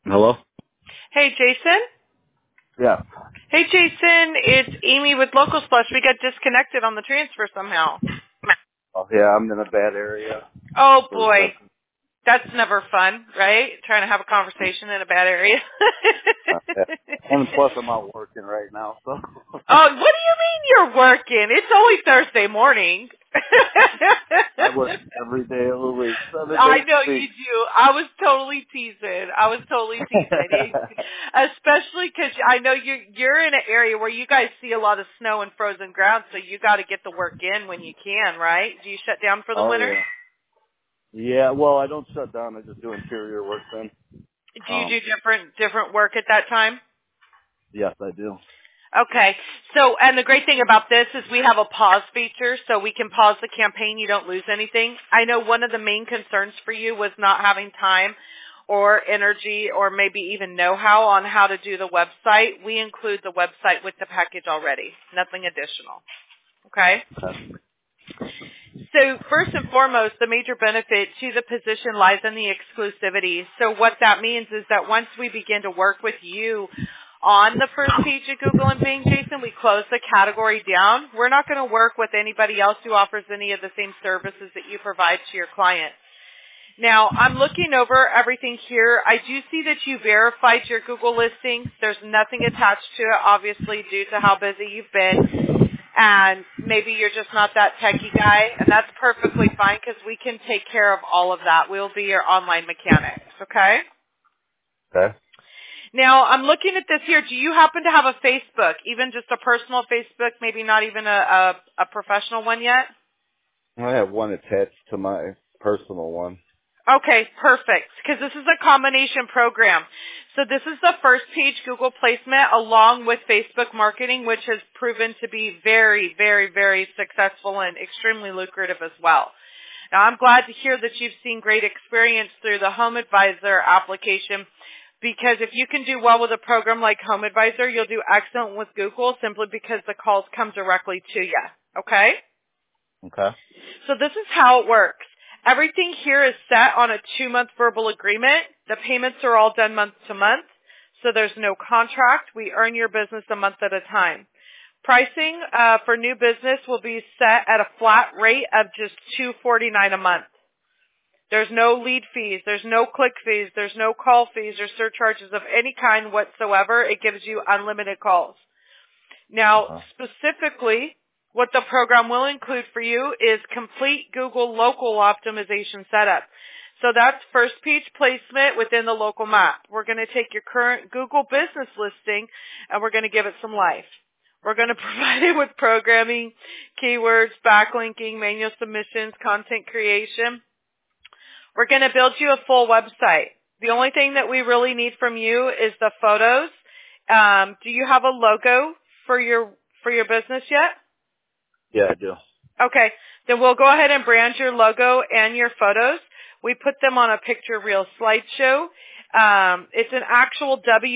Hello? Hey, Jason. Yeah. Hey, Jason. It's Amy with Local Plus. We got disconnected on the transfer somehow. Oh, yeah, I'm in a bad area. Oh, The boy. reception. That's never fun, right? Trying to have a conversation in a bad area. Yeah. And plus, I'm out working right now, so. Oh, what do you mean you're working? It's only Thursday morning. I work every day of the week, 7 I days know a you week. do. I was totally teasing. Especially because I know you're in an area where you guys see a lot of snow and frozen ground, so you got to get the work in when you can, right? Do you shut down for the Oh, winter? yeah. Yeah, well, I don't shut down. I just do interior work then. Do you do different work at that time? Yes, I do. Okay. So, and the great thing about this is we have a pause feature, so we can pause the campaign. You don't lose anything. I know one of the main concerns for you was not having time or energy or maybe even know-how on how to do the website. We include the website with the package already. Nothing additional. Okay? Okay. So first and foremost, the major benefit to the position lies in the exclusivity. So what that means is that once we begin to work with you on the first page of Google and Bing, Jason, we close the category down. We're not going to work with anybody else who offers any of the same services that you provide to your clients. Now, I'm looking over everything here. I do see that you verified your Google listings. There's nothing attached to it, obviously, due to how busy you've been. And maybe you're just not that techie guy, and that's perfectly fine because we can take care of all of that. We'll be your online mechanics, okay? Okay. Now, I'm looking at this here. Do you happen to have a Facebook, even just a personal Facebook, maybe not even a professional one yet? I have one attached to my personal one. Okay, perfect. Because this is a combination program. So this is the first page Google placement along with Facebook marketing, which has proven to be very, very, very successful and extremely lucrative as well. Now I'm glad to hear that you've seen great experience through the Home Advisor application, because if you can do well with a program like Home Advisor, you'll do excellent with Google simply because the calls come directly to you. Okay? Okay. So this is how it works. Everything here is set on a 2-month verbal agreement. The payments are all done month to month, so there's no contract. We earn your business a month at a time. Pricing for new business will be set at a flat rate of just $249 a month. There's no lead fees. There's no click fees. There's no call fees or surcharges of any kind whatsoever. It gives you unlimited calls. Now, specifically, what the program will include for you is complete Google local optimization setup. So that's first page placement within the local map. We're going to take your current Google business listing and we're going to give it some life. We're going to provide it with programming, keywords, backlinking, manual submissions, content creation. We're going to build you a full website. The only thing that we really need from you is the photos. Do you have a logo for your business yet? Yeah, I do. Okay, then we'll go ahead and brand your logo and your photos. We put them on a picture reel slideshow. It's an actual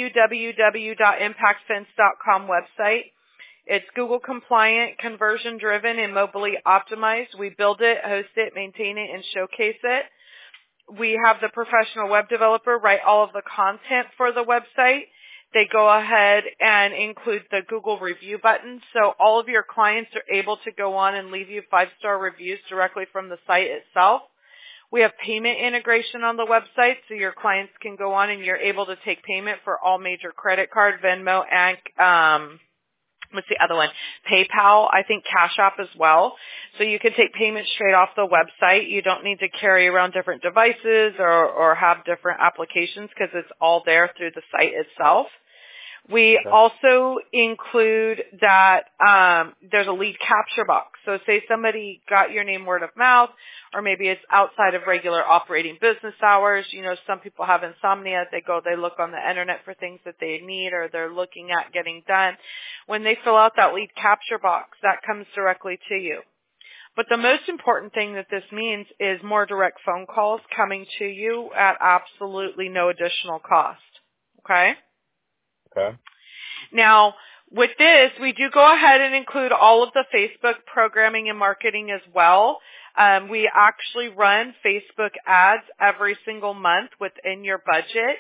www.impactfence.com website. It's Google compliant, conversion driven, and mobily optimized. We build it, host it, maintain it, and showcase it. We have the professional web developer write all of the content for the website. They go ahead and include the Google review button, so all of your clients are able to go on and leave you 5-star reviews directly from the site itself. We have payment integration on the website, so your clients can go on and you're able to take payment for all major credit card, Venmo, and what's the other one? PayPal, I think Cash App as well. So you can take payments straight off the website. You don't need to carry around different devices or have different applications because it's all there through the site itself. We also include that there's a lead capture box. So say somebody got your name word of mouth, or maybe it's outside of regular operating business hours. You know, some people have insomnia. They look on the internet for things that they need or they're looking at getting done. When they fill out that lead capture box, that comes directly to you. But the most important thing that this means is more direct phone calls coming to you at absolutely no additional cost. Okay? Okay. Now, with this, we do go ahead and include all of the Facebook programming and marketing as well. We actually run Facebook ads every single month within your budget.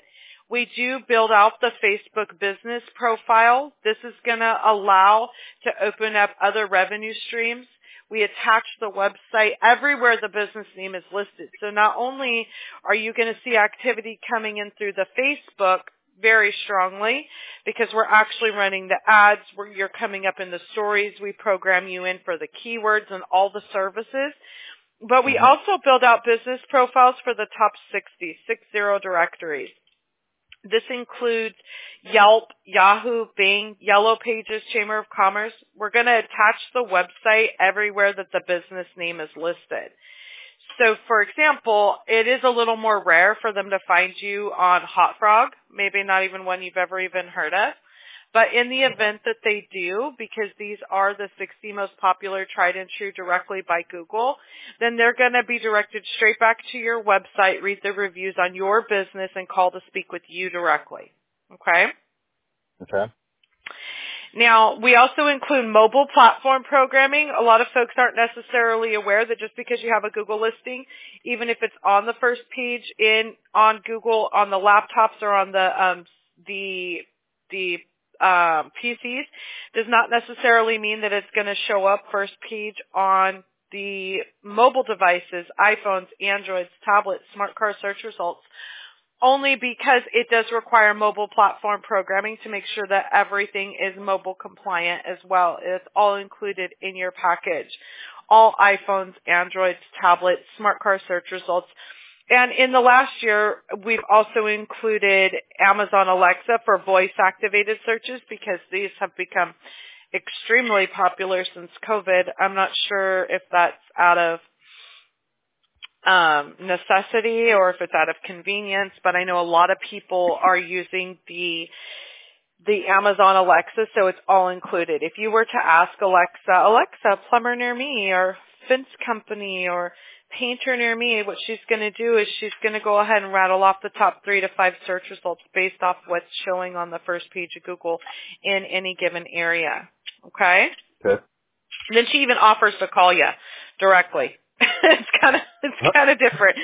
We do build out the Facebook business profile. This is going to allow to open up other revenue streams. We attach the website everywhere the business name is listed. So not only are you going to see activity coming in through the Facebook very strongly, because we're actually running the ads where you're coming up in the stories. We program you in for the keywords and all the services. But we also build out business profiles for the top 60 directories. This includes Yelp, Yahoo, Bing, Yellow Pages, Chamber of Commerce. We're going to attach the website everywhere that the business name is listed. So, for example, it is a little more rare for them to find you on Hot Frog, maybe not even one you've ever even heard of. But in the event that they do, because these are the 60 most popular tried and true directly by Google, then they're going to be directed straight back to your website, read the reviews on your business, and call to speak with you directly. Okay? Okay. Now, we also include mobile platform programming. A lot of folks aren't necessarily aware that just because you have a Google listing, even if it's on the first page on Google, on the laptops or on the PCs, does not necessarily mean that it's going to show up first page on the mobile devices, iPhones, Androids, tablets, smart car search results, only because it does require mobile platform programming to make sure that everything is mobile compliant as well. It's all included in your package. All iPhones, Androids, tablets, smart car search results. And in the last year, we've also included Amazon Alexa for voice-activated searches because these have become extremely popular since COVID. I'm not sure if that's out of necessity or if it's out of convenience, but I know a lot of people are using the Amazon Alexa, so it's all included. If you were to ask Alexa, plumber near me, or fence company, or painter near me, what she's going to do is she's going to go ahead and rattle off the top 3 to 5 search results based off what's showing on the first page of Google in any given area. Okay? Okay. Then she even offers to call you directly. It's kind of different.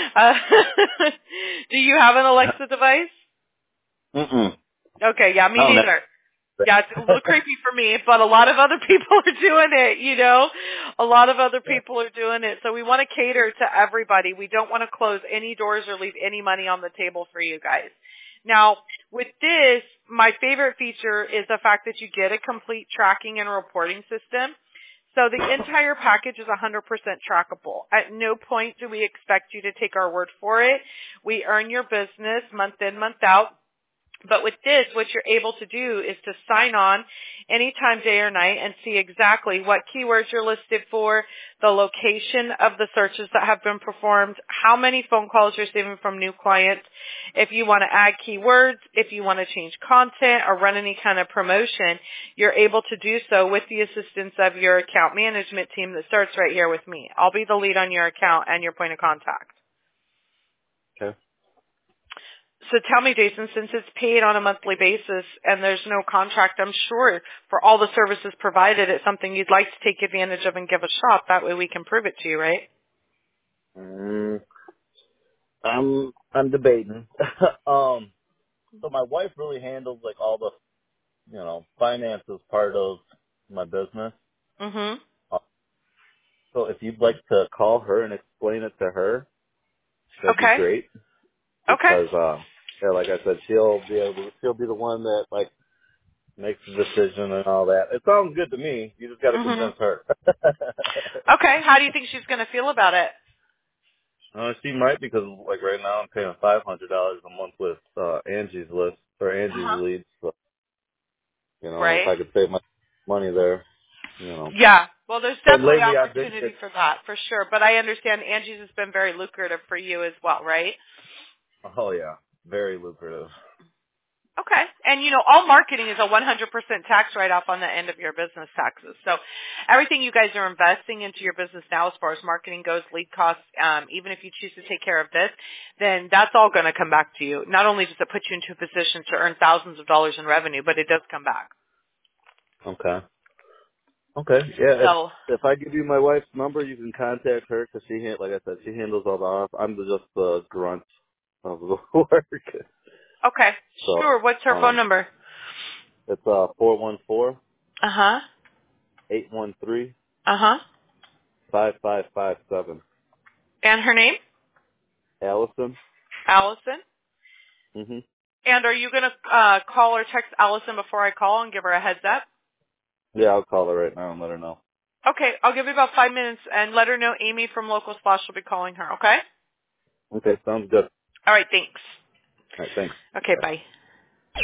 Do you have an Alexa device? Mm-mm. Okay, yeah, me Oh, no. neither. Yeah, it's a little creepy for me, but a lot of other people are doing it, you know. A lot of other people are doing it. So we want to cater to everybody. We don't want to close any doors or leave any money on the table for you guys. Now, with this, my favorite feature is the fact that you get a complete tracking and reporting system. So the entire package is 100% trackable. At no point do we expect you to take our word for it. We earn your business month in, month out. But with this, what you're able to do is to sign on anytime, day or night, and see exactly what keywords you're listed for, the location of the searches that have been performed, how many phone calls you're receiving from new clients, if you want to add keywords, if you want to change content or run any kind of promotion, you're able to do so with the assistance of your account management team that starts right here with me. I'll be the lead on your account and your point of contact. Okay. So tell me, Jason, since it's paid on a monthly basis and there's no contract, I'm sure for all the services provided, it's something you'd like to take advantage of and give a shot. That way we can prove it to you, right? I'm debating. So my wife really handles like all the, finances part of my business. Mhm. So if you'd like to call her and explain it to her, that'd be Okay. great. Okay. Because, like I said, she'll be the one that like makes the decision and all that. It sounds good to me. You just got to Mhm. convince her. Okay. How do you think she's going to feel about it? She might, because like right now I'm paying $500 a month with Angie's list or Angie's Uh-huh. leads. So, if Right. I could save my money there, Yeah. Well, there's And definitely lately I've been opportunity for that, for sure. But I understand Angie's has been very lucrative for you as well, right? oh yeah, very lucrative. Okay. And, all marketing is a 100% tax write-off on the end of your business taxes. So everything you guys are investing into your business now as far as marketing goes, lead costs, even if you choose to take care of this, then that's all going to come back to you. Not only does it put you into a position to earn thousands of dollars in revenue, but it does come back. Okay. Okay. Yeah. So, If I give you my wife's number, you can contact her because like I said, she handles all the off. I'm just the grunt of the work. Okay. So, Sure. What's her phone number? it's 414 Uh-huh. 813 Uh-huh. 5557. And her name? Allison. Allison. Mhm. And are you going to call or text Allison before I call and give her a heads up? Yeah, I'll call her right now and let her know. Okay. I'll give you about 5 minutes and let her know Amy from Local Splash will be calling her, okay? Okay, sounds good. All right. Thanks. All right, thanks. Okay. Bye. Bye.